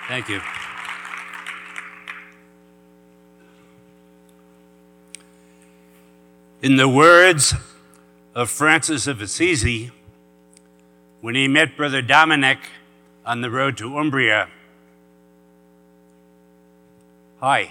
Thank you. In the words of Francis of Assisi, when he met Brother Dominic on the road to Umbria, hi.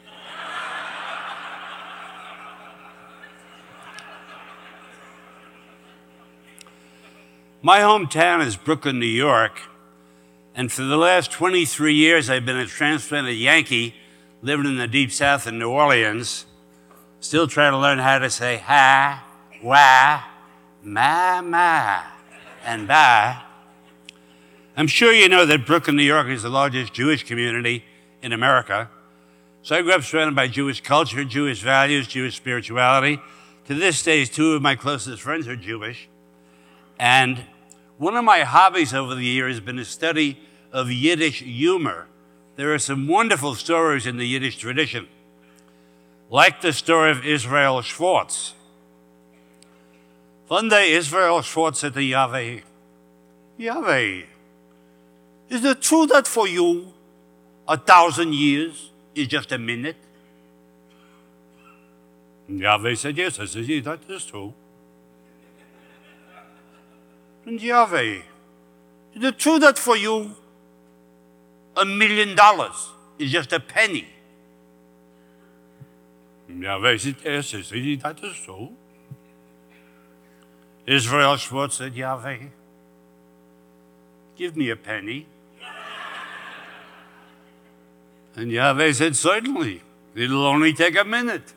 My hometown is Brooklyn, New York, and for the last 23 years I've been a transplanted Yankee living in the deep south in New Orleans, still trying to learn how to say ha, wah, ma, and bye. I'm sure you know that Brooklyn, New York is the largest Jewish community in America. So I grew up surrounded by Jewish culture, Jewish values, Jewish spirituality. To this day, two of my closest friends are Jewish. And one of my hobbies over the years has been the study of Yiddish humor. There are some wonderful stories in the Yiddish tradition, like the story of Israel Schwartz. One day, Israel Schwartz said to Yahweh, Yahweh, is it true that for you 1,000 years is just a minute? And Yahweh said, yes, I said, yeah, that is true. And Yahweh, is it true that for you $1 million is just a penny? And Yahweh said, yes, I said, that is true. Israel Schwartz said, Yahweh, give me a penny. And Yahweh said, certainly, it'll only take a minute.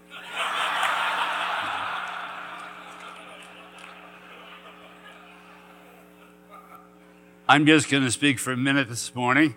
I'm just going to speak for a minute this morning.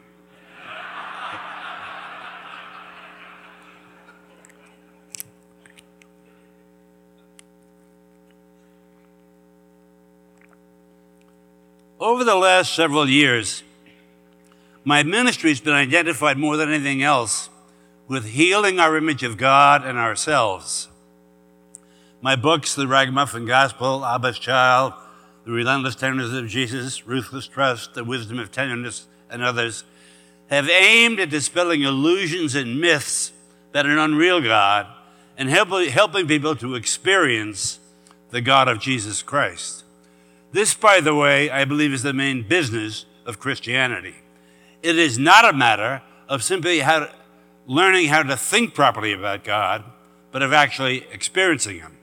Over the last several years, my ministry has been identified more than anything else with healing our image of God and ourselves. My books, The Ragamuffin Gospel, Abba's Child, The Relentless Tenderness of Jesus, Ruthless Trust, The Wisdom of Tenderness, and others, have aimed at dispelling illusions and myths about an unreal God and helping people to experience the God of Jesus Christ. This, by the way, I believe is the main business of Christianity. It is not a matter of simply learning how to think properly about God, but of actually experiencing Him.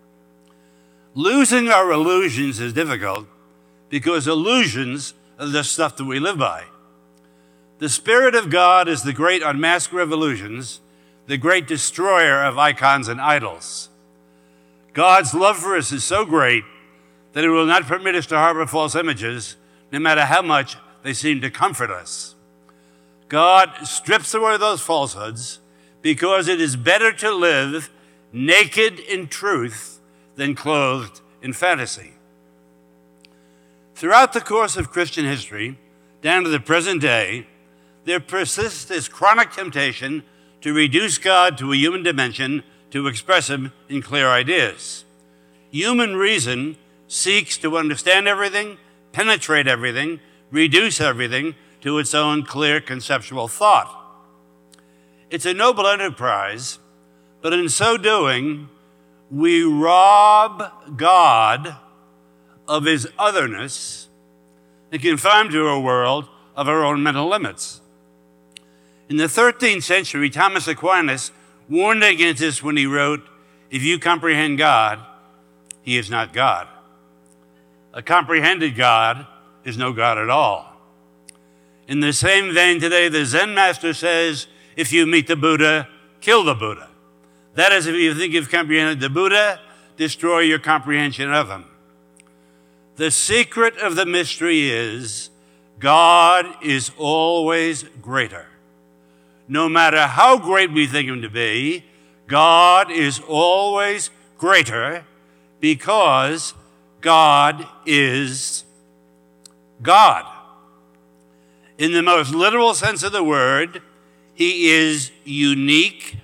Losing our illusions is difficult because illusions are the stuff that we live by. The Spirit of God is the great unmasker of illusions, the great destroyer of icons and idols. God's love for us is so great that He will not permit us to harbor false images, no matter how much they seem to comfort us. God strips away those falsehoods because it is better to live naked in truth than clothed in fantasy. Throughout the course of Christian history, down to the present day, there persists this chronic temptation to reduce God to a human dimension to express Him in clear ideas. Human reason seeks to understand everything, penetrate everything, reduce everything to its own clear conceptual thought. It's a noble enterprise, but in so doing, we rob God of His otherness and confine Him to a world of our own mental limits. In the 13th century, Thomas Aquinas warned against this when he wrote, "If you comprehend God, He is not God. A comprehended God is no God at all." In the same vein today, the Zen master says, if you meet the Buddha, kill the Buddha. That is, if you think you've comprehended the Buddha, destroy your comprehension of Him. The secret of the mystery is God is always greater. No matter how great we think Him to be, God is always greater because God is God. In the most literal sense of the word, He is unique,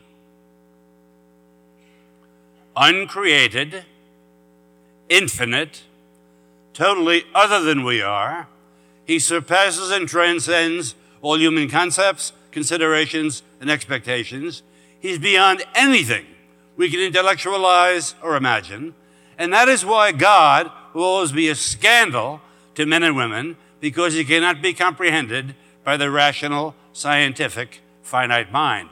uncreated, infinite, totally other than we are. He surpasses and transcends all human concepts, considerations, and expectations. He's beyond anything we can intellectualize or imagine. And that is why God will always be a scandal to men and women, because he cannot be comprehended by the rational, scientific, finite mind.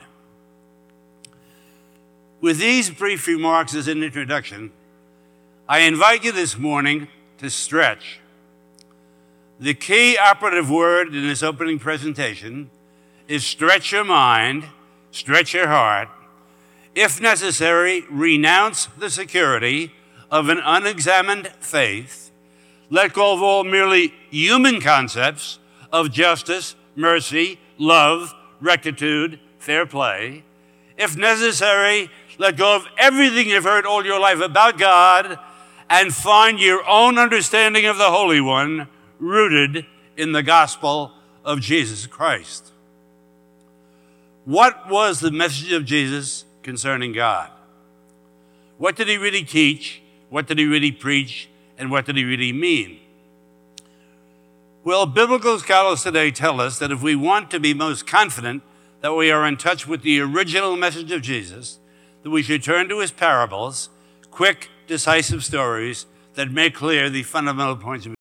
With these brief remarks as an introduction, I invite you this morning to stretch. The key operative word in this opening presentation is stretch your mind, stretch your heart. If necessary, renounce the security of an unexamined faith. Let go of all merely human concepts of justice, mercy, love, rectitude, fair play. If necessary, let go of everything you've heard all your life about God and find your own understanding of the Holy One rooted in the gospel of Jesus Christ. What was the message of Jesus concerning God? What did he really teach? What did he really preach? And what did he really mean? Well, biblical scholars today tell us that if we want to be most confident that we are in touch with the original message of Jesus, that we should turn to his parables, quick, decisive stories that make clear the fundamental points of